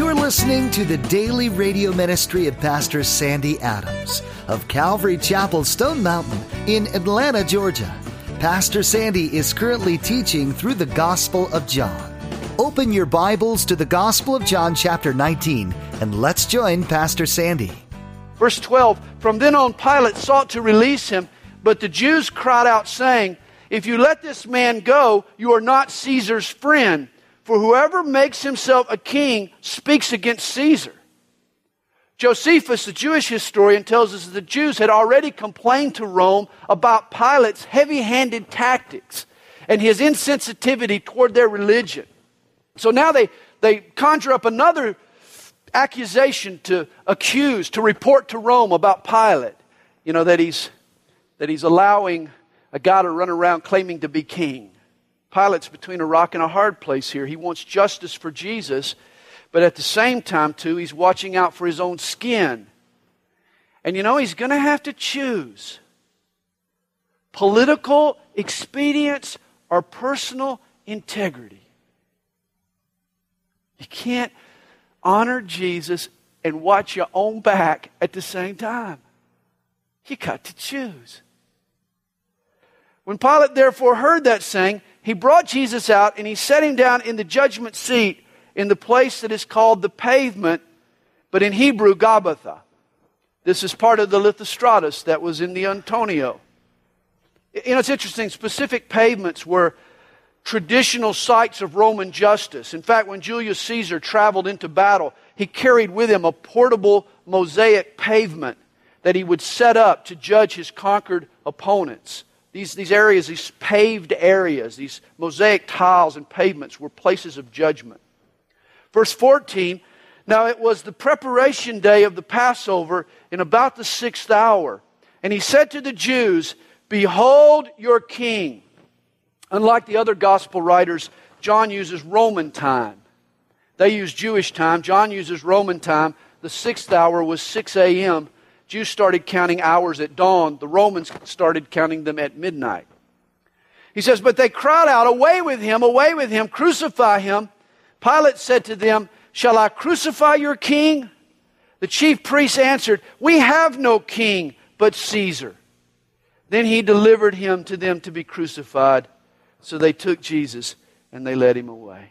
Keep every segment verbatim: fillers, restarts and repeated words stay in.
You're listening to the daily radio ministry of Pastor Sandy Adams of Calvary Chapel, Stone Mountain in Atlanta, Georgia. Pastor Sandy is currently teaching through the Gospel of John. Open your Bibles to the Gospel of John chapter nineteen, and let's join Pastor Sandy. Verse twelve, from then on Pilate sought to release him, but the Jews cried out, saying, if you let this man go, you are not Caesar's friend. For whoever makes himself a king speaks against Caesar. Josephus, the Jewish historian, tells us that the Jews had already complained to Rome about Pilate's heavy-handed tactics and his insensitivity toward their religion. So now they, they conjure up another accusation to accuse, to report to Rome about Pilate. You know, that he's, that he's allowing a guy to run around claiming to be king. Pilate's between a rock and a hard place here. He wants justice for Jesus, but at the same time, too, he's watching out for his own skin. And you know, he's going to have to choose political expedience or personal integrity. You can't honor Jesus and watch your own back at the same time. You got to choose. When Pilate therefore heard that saying, he brought Jesus out and he set him down in the judgment seat in the place that is called the pavement, but in Hebrew, Gabbatha. This is part of the Lithostratus that was in the Antonio. You know, it's interesting, specific pavements were traditional sites of Roman justice. In fact, when Julius Caesar traveled into battle, he carried with him a portable mosaic pavement that he would set up to judge his conquered opponents. These, these areas, these paved areas, these mosaic tiles and pavements were places of judgment. Verse fourteen, now it was the preparation day of the Passover in about the sixth hour. And he said to the Jews, behold your king. Unlike the other gospel writers, John uses Roman time. They use Jewish time. John uses Roman time. The sixth hour was six a.m. Jews started counting hours at dawn. The Romans started counting them at midnight. He says, but they cried out, away with him, away with him, crucify him. Pilate said to them, shall I crucify your king? The chief priests answered, we have no king but Caesar. Then he delivered him to them to be crucified. So they took Jesus and they led him away.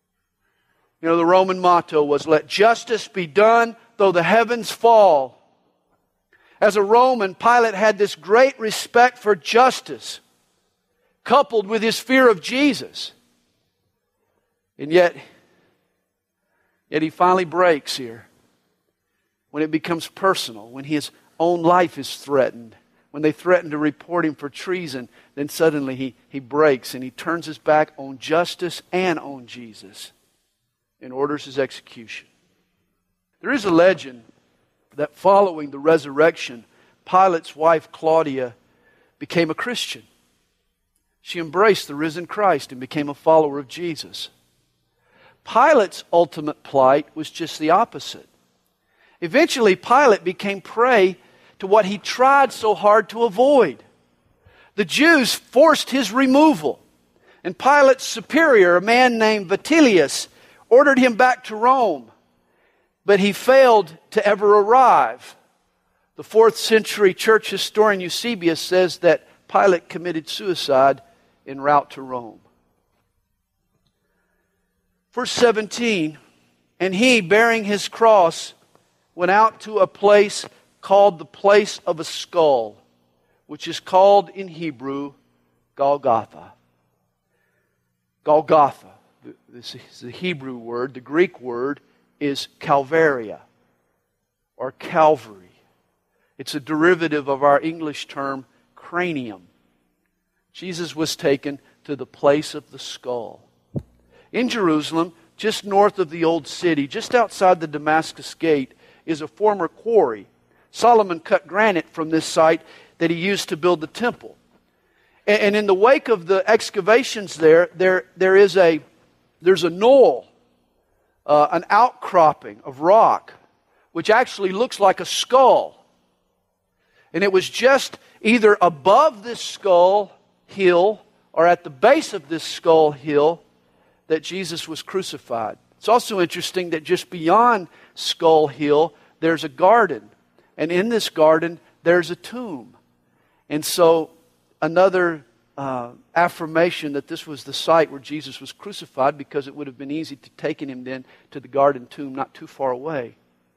You know, the Roman motto was, let justice be done though the heavens fall. As a Roman, Pilate had this great respect for justice, coupled with his fear of Jesus. And yet, yet he finally breaks here. When it becomes personal, when his own life is threatened, when they threaten to report him for treason, then suddenly he, he breaks and he turns his back on justice and on Jesus and orders his execution. There is a legend that following the resurrection, Pilate's wife Claudia became a Christian. She embraced the risen Christ and became a follower of Jesus. Pilate's ultimate plight was just the opposite. Eventually, Pilate became prey to what he tried so hard to avoid. The Jews forced his removal, and Pilate's superior, a man named Vitellius, ordered him back to Rome. But he failed to ever arrive. The fourth century church historian Eusebius says that Pilate committed suicide en route to Rome. Verse seventeen, and he, bearing his cross, went out to a place called the place of a skull, which is called in Hebrew Golgotha. Golgotha, this is the Hebrew word. The Greek word is Calvaria or Calvary. It's a derivative of our English term cranium. Jesus was taken to the place of the skull. In Jerusalem, just north of the old city, just outside the Damascus Gate, is a former quarry. Solomon cut granite from this site that he used to build the temple. And in the wake of the excavations there, there, there is a, there's a knoll, Uh, an outcropping of rock, which actually looks like a skull. And it was just either above this skull hill or at the base of this skull hill that Jesus was crucified. It's also interesting that just beyond Skull Hill, there's a garden. And in this garden, there's a tomb. And so another uh, affirmation that this was the site where Jesus was crucified, because it would have been easy to take him then to the garden tomb not too far away.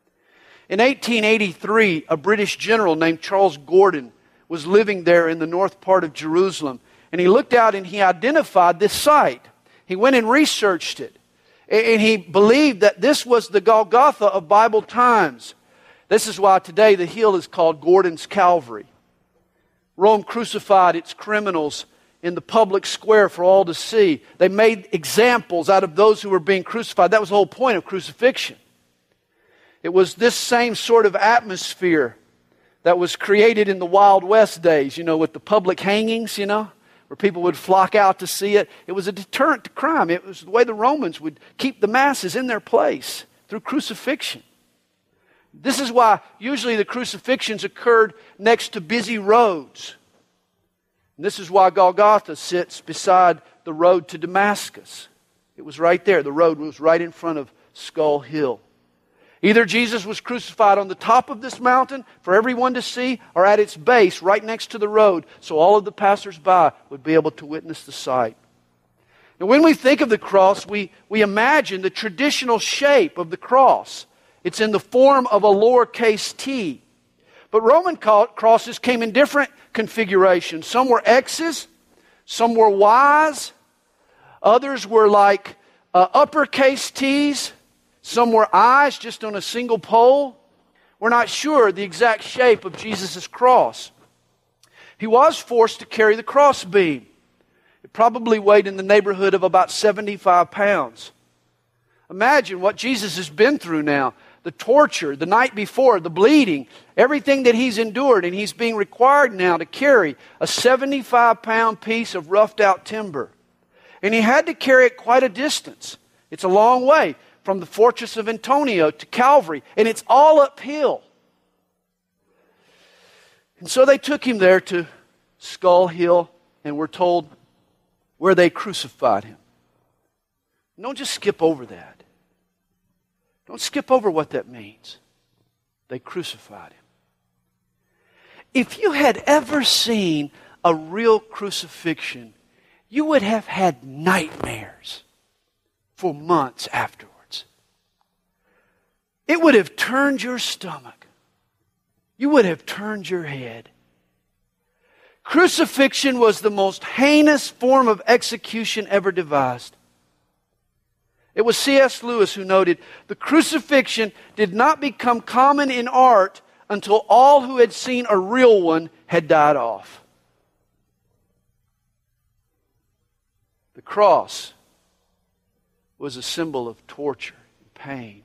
In eighteen eighty-three, a British general named Charles Gordon was living there in the north part of Jerusalem. And he looked out and he identified this site. He went and researched it. And he believed that this was the Golgotha of Bible times. This is why today the hill is called Gordon's Calvary. Rome crucified its criminals in the public square for all to see. They made examples out of those who were being crucified. That was the whole point of crucifixion. It was this same sort of atmosphere that was created in the Wild West days, you know, with the public hangings, you know, where people would flock out to see it. It was a deterrent to crime. It was the way the Romans would keep the masses in their place through crucifixion. This is why usually the crucifixions occurred next to busy roads. And this is why Golgotha sits beside the road to Damascus. It was right there. The road was right in front of Skull Hill. Either Jesus was crucified on the top of this mountain for everyone to see, or at its base right next to the road, so all of the passers-by would be able to witness the sight. Now when we think of the cross, we, we imagine the traditional shape of the cross. It's in the form of a lowercase t. But Roman crosses came in different configurations. Some were X's, some were Y's, others were like uh, uppercase T's, some were I's just on a single pole. We're not sure the exact shape of Jesus' cross. He was forced to carry the cross beam. It probably weighed in the neighborhood of about seventy-five pounds. Imagine what Jesus has been through now. The torture, the night before, the bleeding, everything that he's endured, and he's being required now to carry a seventy-five pound piece of roughed out timber. And he had to carry it quite a distance. It's a long way from the fortress of Antonia to Calvary, and it's all uphill. And so they took him there to Skull Hill, and we're told where they crucified him. Don't just skip over that. Don't skip over what that means. They crucified him. If you had ever seen a real crucifixion, you would have had nightmares for months afterwards. It would have turned your stomach. You would have turned your head. Crucifixion was the most heinous form of execution ever devised. It was C S Lewis who noted, the crucifixion did not become common in art until all who had seen a real one had died off. The cross was a symbol of torture and pain.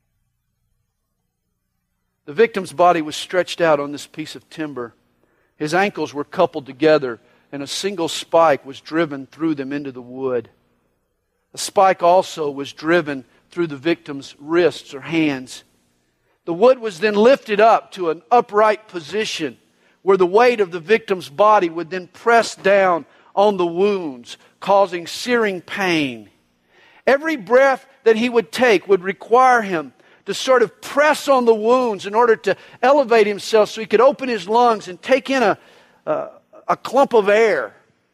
The victim's body was stretched out on this piece of timber. His ankles were coupled together, and a single spike was driven through them into the wood. A spike also was driven through the victim's wrists or hands. The wood was then lifted up to an upright position where the weight of the victim's body would then press down on the wounds, causing searing pain. Every breath that he would take would require him to sort of press on the wounds in order to elevate himself so he could open his lungs and take in a, a, a clump of air.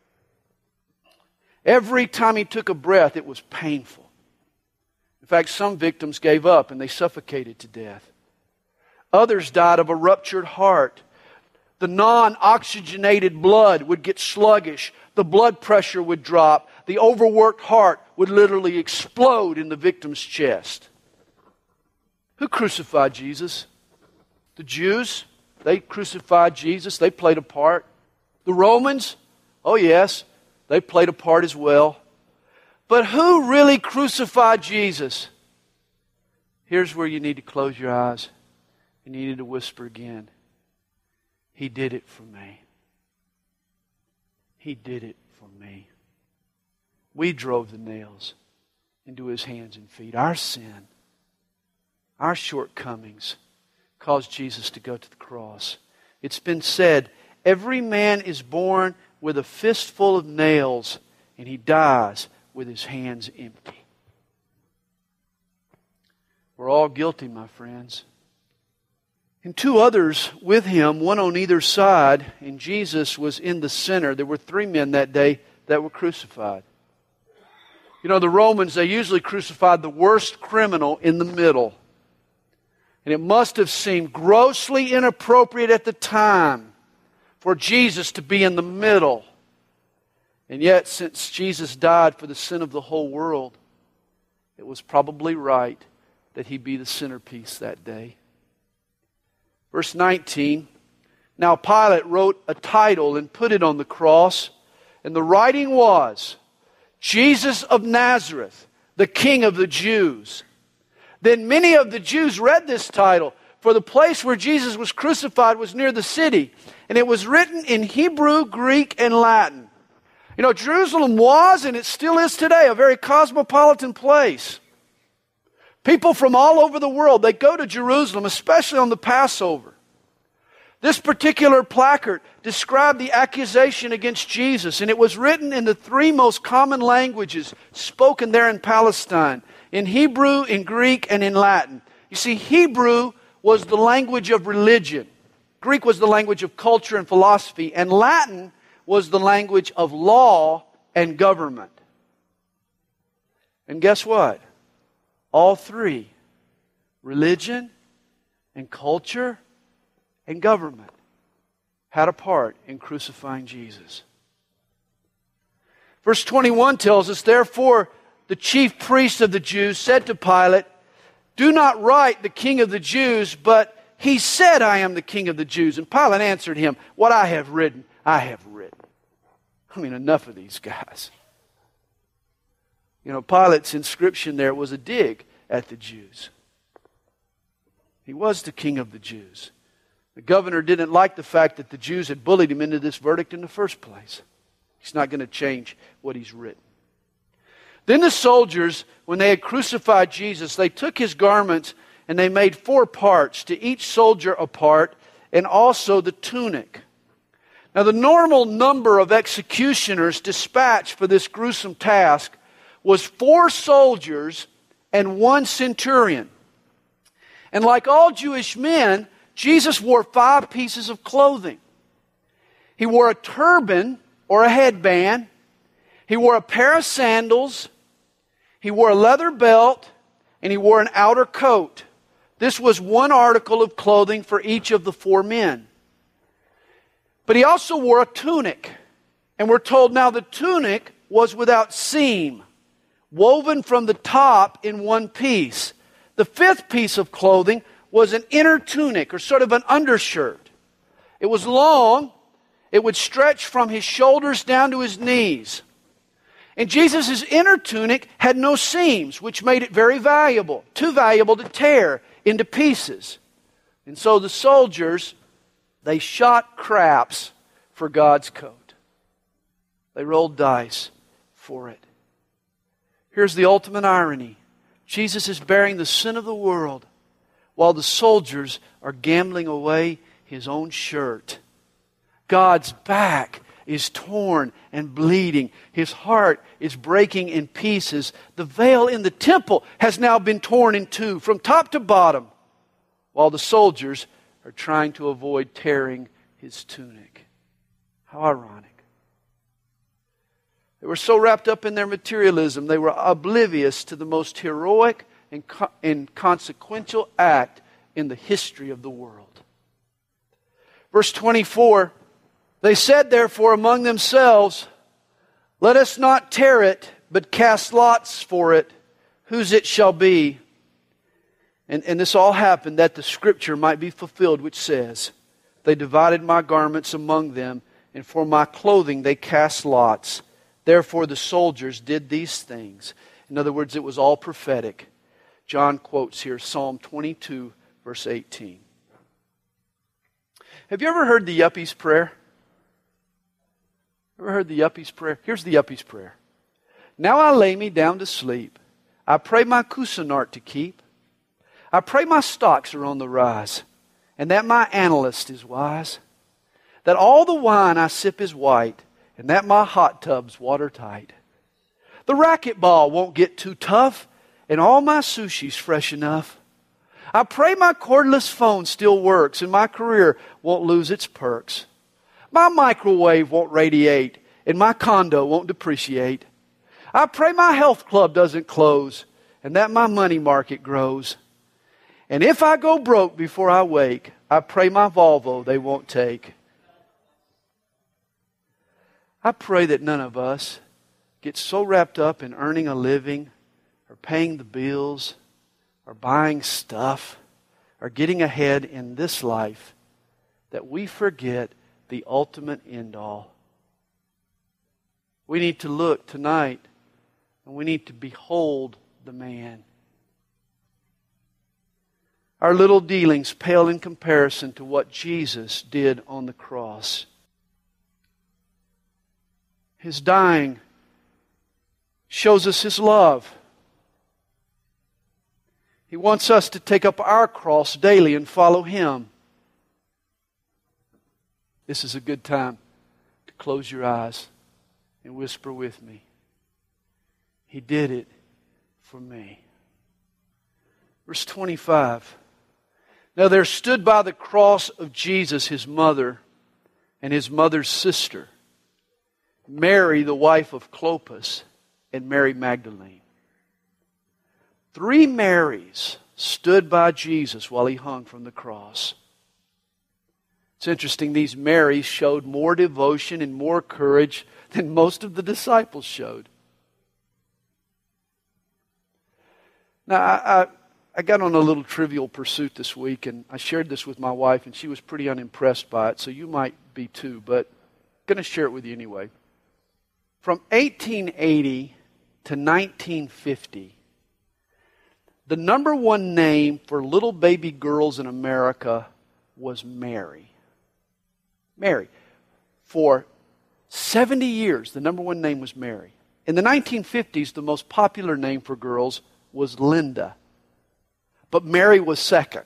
Every time he took a breath, it was painful. In fact, some victims gave up and they suffocated to death. Others died of a ruptured heart. The non-oxygenated blood would get sluggish. The blood pressure would drop. The overworked heart would literally explode in the victim's chest. Who crucified Jesus? The Jews. They crucified Jesus. They played a part. The Romans? Oh yes, they played a part as well. But who really crucified Jesus? Here's where you need to close your eyes and you need to whisper again. He did it for me. He did it for me. We drove the nails into His hands and feet. Our sin, our shortcomings caused Jesus to go to the cross. It's been said, every man is born with a fistful of nails, and he dies with his hands empty. We're all guilty, my friends. And two others with him, one on either side, and Jesus was in the center. There were three men that day that were crucified. You know, the Romans, they usually crucified the worst criminal in the middle. And it must have seemed grossly inappropriate at the time for Jesus to be in the middle. And yet, since Jesus died for the sin of the whole world, it was probably right that he be the centerpiece that day. Verse nineteen, now Pilate wrote a title and put it on the cross, and the writing was, Jesus of Nazareth, the King of the Jews. Then many of the Jews read this title, for the place where Jesus was crucified was near the city, and it was written in Hebrew, Greek, and Latin. You know, Jerusalem was, and it still is today, a very cosmopolitan place. People from all over the world, they go to Jerusalem, especially on the Passover. This particular placard described the accusation against Jesus, and it was written in the three most common languages spoken there in Palestine, in Hebrew, in Greek, and in Latin. You see, Hebrew was the language of religion. Greek was the language of culture and philosophy, and Latin was the language of law and government. And guess what? All three, religion and culture and government, had a part in crucifying Jesus. Verse twenty-one tells us, therefore, the chief priest of the Jews said to Pilate, do not write the King of the Jews, but he said, I am the King of the Jews. And Pilate answered him, what I have written, I have written. I mean, enough of these guys. You know, Pilate's inscription there was a dig at the Jews. He was the King of the Jews. The governor didn't like the fact that the Jews had bullied him into this verdict in the first place. He's not going to change what he's written. Then the soldiers, when they had crucified Jesus, they took his garments and they made four parts, to each soldier a part, and also the tunic. Now the normal number of executioners dispatched for this gruesome task was four soldiers and one centurion. And like all Jewish men, Jesus wore five pieces of clothing. He wore a turban or a headband. He wore a pair of sandals. He wore a leather belt. And he wore an outer coat. This was one article of clothing for each of the four men. But he also wore a tunic. And we're told now the tunic was without seam, woven from the top in one piece. The fifth piece of clothing was an inner tunic, or sort of an undershirt. It was long. It would stretch from his shoulders down to his knees. And Jesus' inner tunic had no seams, which made it very valuable, too valuable to tear into pieces. And so the soldiers, they shot craps for God's coat. They rolled dice for it. Here's the ultimate irony. Jesus is bearing the sin of the world while the soldiers are gambling away his own shirt. God's back is torn and bleeding. His heart is breaking in pieces. The veil in the temple has now been torn in two from top to bottom, while the soldiers are trying to avoid tearing his tunic. How ironic. They were so wrapped up in their materialism, they were oblivious to the most heroic and, co- and consequential act in the history of the world. Verse twenty-four, they said therefore among themselves, let us not tear it, but cast lots for it, whose it shall be. And, and this all happened that the scripture might be fulfilled, which says, they divided my garments among them, and for my clothing they cast lots. Therefore the soldiers did these things. In other words, it was all prophetic. John quotes here Psalm twenty-two, verse eighteen. Have you ever heard the Yuppies prayer? Ever heard the Yuppies prayer? Here's the Yuppies prayer. Now I lay me down to sleep. I pray my Cuisinart to keep. I pray my stocks are on the rise, and that my analyst is wise. That all the wine I sip is white, and that my hot tub's watertight. The racquetball won't get too tough, and all my sushi's fresh enough. I pray my cordless phone still works and my career won't lose its perks. My microwave won't radiate and my condo won't depreciate. I pray my health club doesn't close and that my money market grows. And if I go broke before I wake, I pray my Volvo they won't take. I pray that none of us get so wrapped up in earning a living or paying the bills or buying stuff or getting ahead in this life that we forget the ultimate end all. We need to look tonight and we need to behold the man. Our little dealings pale in comparison to what Jesus did on the cross. His dying shows us His love. He wants us to take up our cross daily and follow Him. This is a good time to close your eyes and whisper with me. He did it for me. Verse twenty-five. Now there stood by the cross of Jesus His mother and His mother's sister, Mary the wife of Clopas, and Mary Magdalene. Three Marys stood by Jesus while He hung from the cross. It's interesting, these Marys showed more devotion and more courage than most of the disciples showed. Now, I, I, I got on a little trivial pursuit this week, and I shared this with my wife, and she was pretty unimpressed by it, so you might be too, but I'm going to share it with you anyway. From eighteen eighty to nineteen fifty, the number one name for little baby girls in America was Mary. Mary. For seventy years, the number one name was Mary. In the nineteen fifties, the most popular name for girls was Linda. But Mary was second.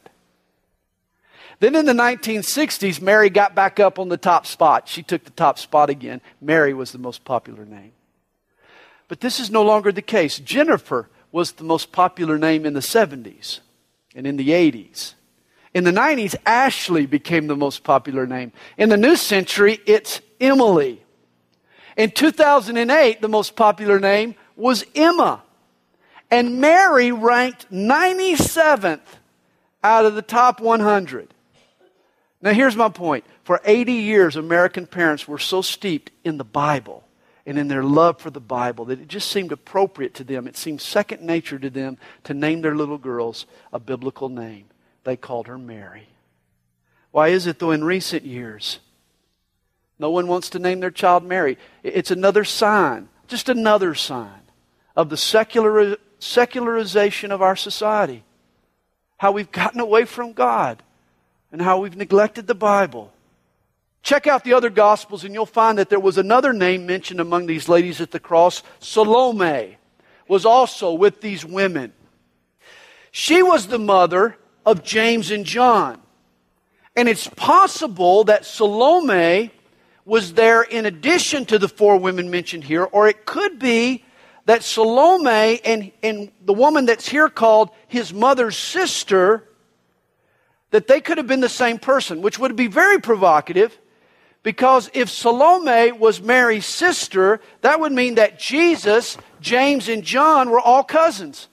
Then in the nineteen sixties, Mary got back up on the top spot. She took the top spot again. Mary was the most popular name. But this is no longer the case. Jennifer was the most popular name in the seventies and in the eighties. In the nineties, Ashley became the most popular name. In the new century, it's Emily. In two thousand eight, the most popular name was Emma. And Mary ranked ninety-seventh out of the top one hundred. Now here's my point. For eighty years, American parents were so steeped in the Bible and in their love for the Bible that it just seemed appropriate to them. It seemed second nature to them to name their little girls a biblical name. They called her Mary. Why is it, though, in recent years, no one wants to name their child Mary? It's another sign, just another sign of the secular, secularization of our society. How we've gotten away from God and how we've neglected the Bible. Check out the other Gospels and you'll find that there was another name mentioned among these ladies at the cross. Salome was also with these women. She was the mother of James and John. And it's possible that Salome was there in addition to the four women mentioned here, or it could be that Salome and, and the woman that's here called his mother's sister, that they could have been the same person, which would be very provocative, because if Salome was Mary's sister, that would mean that Jesus, James, and John were all cousins.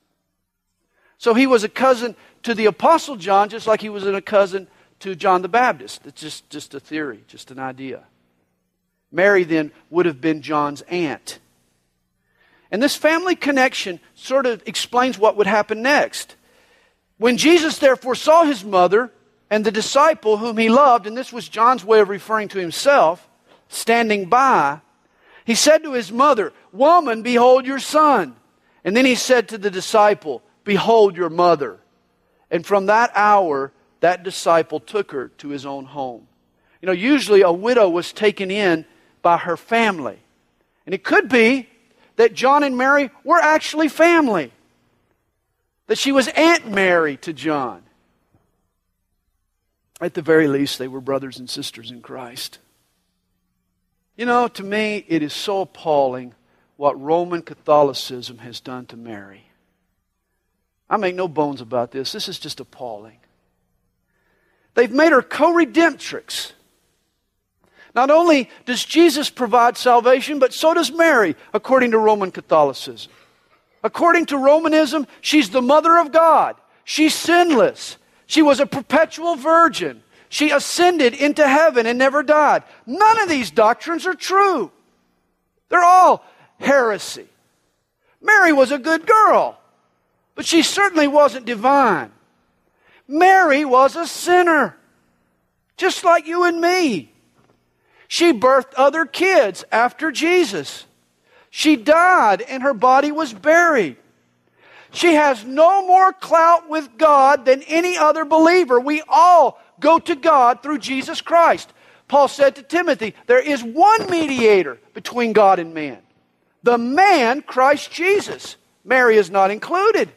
So he was a cousin to the Apostle John, just like he was a cousin to John the Baptist. It's just, just a theory, just an idea. Mary then would have been John's aunt. And this family connection sort of explains what would happen next. When Jesus therefore saw his mother and the disciple whom he loved, and this was John's way of referring to himself, standing by, he said to his mother, "Woman, behold your son." And then he said to the disciple, "Behold your mother." And from that hour, that disciple took her to his own home. You know, usually a widow was taken in by her family. And it could be that John and Mary were actually family. That she was Aunt Mary to John. At the very least, they were brothers and sisters in Christ. You know, to me, it is so appalling what Roman Catholicism has done to Mary. I make no bones about this. This is just appalling. They've made her co-redemptrix. Not only does Jesus provide salvation, but so does Mary, according to Roman Catholicism. According to Romanism, she's the mother of God. She's sinless. She was a perpetual virgin. She ascended into heaven and never died. None of these doctrines are true. They're all heresy. Mary was a good girl, but she certainly wasn't divine. Mary was a sinner, just like you and me. She birthed other kids after Jesus. She died and her body was buried. She has no more clout with God than any other believer. We all go to God through Jesus Christ. Paul said to Timothy, there is one mediator between God and man. The man, Christ Jesus. Mary is not included.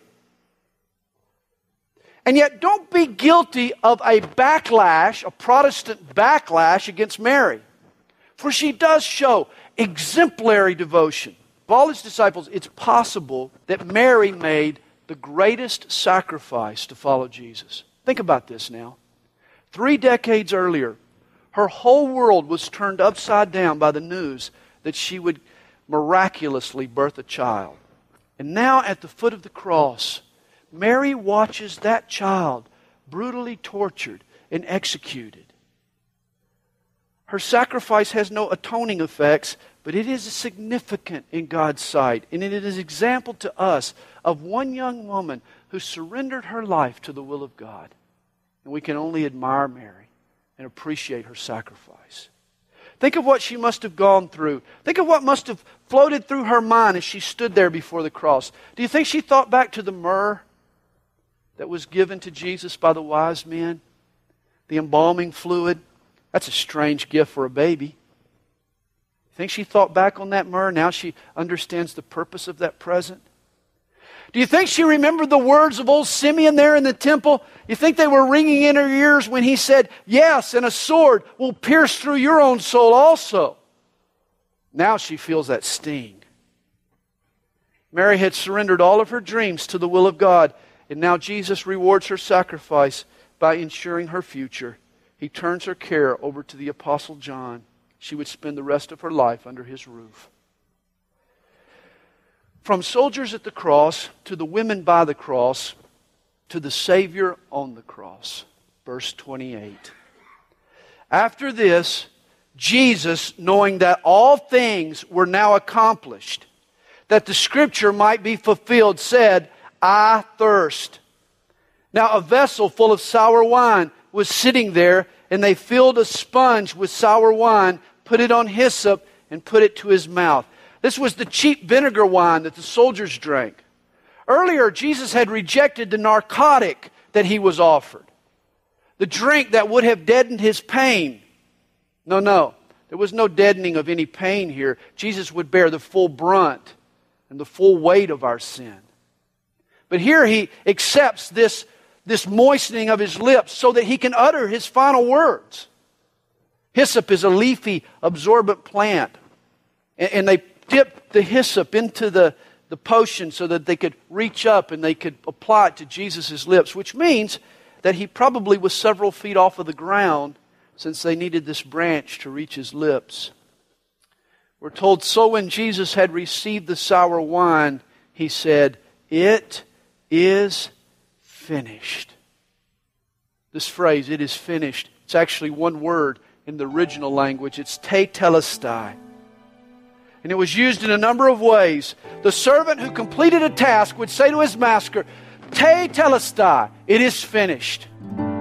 And yet don't be guilty of a backlash, a Protestant backlash against Mary. For she does show exemplary devotion. Of all his disciples, it's possible that Mary made the greatest sacrifice to follow Jesus. Think about this now. Three decades earlier, her whole world was turned upside down by the news that she would miraculously birth a child. And now at the foot of the cross, Mary watches that child brutally tortured and executed. Her sacrifice has no atoning effects, but it is significant in God's sight. And it is an example to us of one young woman who surrendered her life to the will of God. And we can only admire Mary and appreciate her sacrifice. Think of what she must have gone through. Think of what must have floated through her mind as she stood there before the cross. Do you think she thought back to the myrrh that was given to Jesus by the wise men? The embalming fluid? That's a strange gift for a baby. Think she thought back on that myrrh? Now she understands the purpose of that present? Do you think she remembered the words of old Simeon there in the temple? You think they were ringing in her ears when he said, yes, and a sword will pierce through your own soul also? Now she feels that sting. Mary had surrendered all of her dreams to the will of God, and now Jesus rewards her sacrifice by ensuring her future. He turns her care over to the Apostle John. She would spend the rest of her life under his roof. From soldiers at the cross to the women by the cross to the Savior on the cross. Verse twenty-eight. After this, Jesus, knowing that all things were now accomplished, that the Scripture might be fulfilled, said, I thirst. Now a vessel full of sour wine was sitting there, and they filled a sponge with sour wine, put it on hyssop, and put it to his mouth. This was the cheap vinegar wine that the soldiers drank. Earlier, Jesus had rejected the narcotic that he was offered, the drink that would have deadened his pain. No, no, there was no deadening of any pain here. Jesus would bear the full brunt and the full weight of our sin. But here he accepts this this moistening of his lips so that he can utter his final words. Hyssop is a leafy, absorbent plant. And they dipped the hyssop into the, the potion so that they could reach up and they could apply it to Jesus' lips, which means that he probably was several feet off of the ground since they needed this branch to reach his lips. We're told, so when Jesus had received the sour wine, he said, it is finished. This phrase, it is finished, it's actually one word in the original language. It's tetelestai. And it was used in a number of ways. The servant who completed a task would say to his master, tetelestai, it is finished.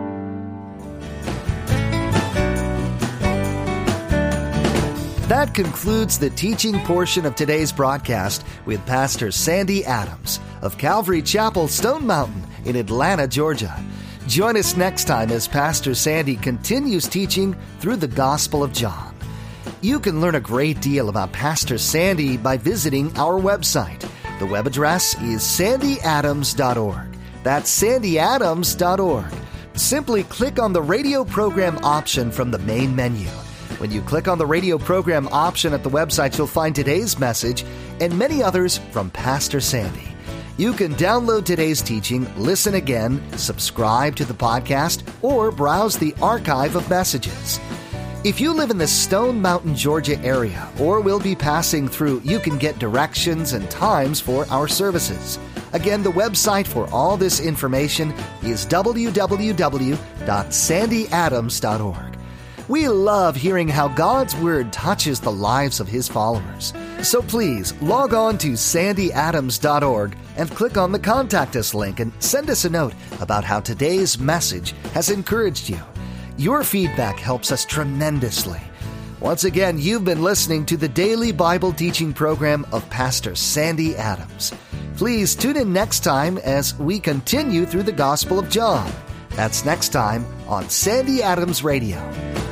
That concludes the teaching portion of today's broadcast with Pastor Sandy Adams of Calvary Chapel, Stone Mountain in Atlanta, Georgia. Join us next time as Pastor Sandy continues teaching through the Gospel of John. You can learn a great deal about Pastor Sandy by visiting our website. The web address is sandy adams dot org. That's sandy adams dot org. Simply click on the radio program option from the main menu. When you click on the radio program option at the website, you'll find today's message and many others from Pastor Sandy. You can download today's teaching, listen again, subscribe to the podcast, or browse the archive of messages. If you live in the Stone Mountain, Georgia area or will be passing through, you can get directions and times for our services. Again, the website for all this information is w w w dot sandy adams dot org. We love hearing how God's Word touches the lives of His followers. So please log on to sandy adams dot org and click on the Contact Us link and send us a note about how today's message has encouraged you. Your feedback helps us tremendously. Once again, you've been listening to the daily Bible teaching program of Pastor Sandy Adams. Please tune in next time as we continue through the Gospel of John. That's next time on Sandy Adams Radio.